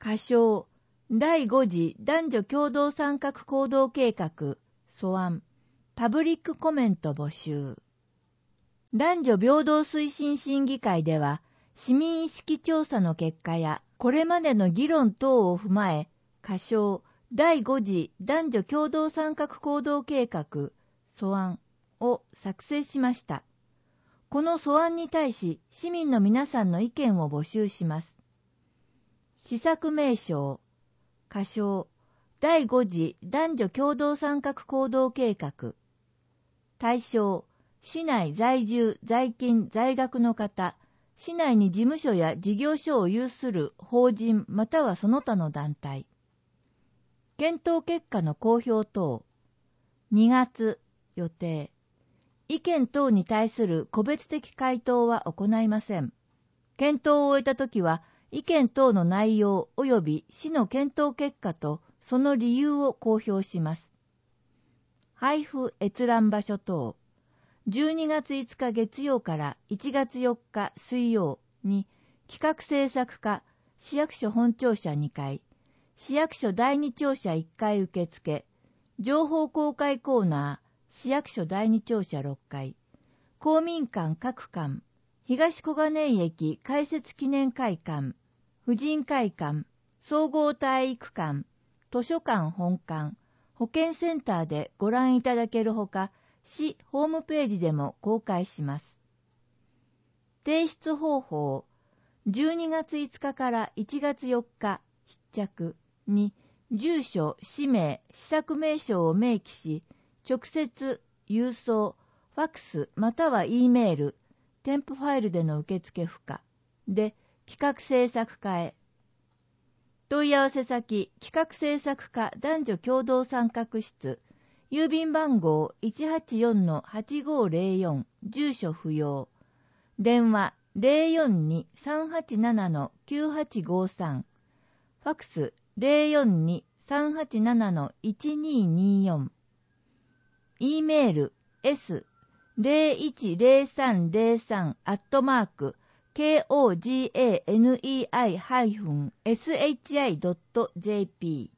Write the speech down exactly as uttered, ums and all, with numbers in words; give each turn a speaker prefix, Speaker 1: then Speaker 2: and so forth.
Speaker 1: 仮称だいご次男女共同参画行動計画素案パブリックコメント募集。男女平等推進審議会では市民意識調査の結果やこれまでの議論等を踏まえ仮称だいご次男女共同参画行動計画素案を作成しました。この素案に対し市民の皆さんの意見を募集します。施策名称仮称だいご次男女共同参画行動計画対象市内在住在勤在学の方、市内に事務所や事業所を有する法人またはその他の団体。検討結果の公表等。にがつ予定。意見等に対する個別的回答は行いません。検討を終えたときは、意見等の内容及び市の検討結果とその理由を公表します。配布閲覧場所等。じゅうにがついつか月曜からいちがつよっか水曜に企画制作課市役所本庁舎にかい、市役所だいに庁舎いっかい受付、情報公開コーナー、市役所だいに庁舎ろっかい、公民館各館、東小金井駅開設記念会館、婦人会館、総合体育館、図書館本館、保健センターでご覧いただけるほか、市ホームページでも公開します。提出方法、じゅうにがついつかからいちがつよっか必着に、住所、氏名、施策名称を明記し、直接、郵送、ファックスまたは E メール、添付ファイルでの受付不可で企画制作課へ。問い合わせ先、企画制作課男女共同参画室、郵便番号 いちはちよんのはちごーぜろよん、住所不要。電話 ゼロよんにーさんはちななのきゅうはちごさん。ファックス ゼロよんにーさんはちななのいちにーにーよん。E メール エスゼロいちゼロさんゼロさん アットマーク ケーオージェーエヌイーアイ シーエイチアイ ドット ジェーピー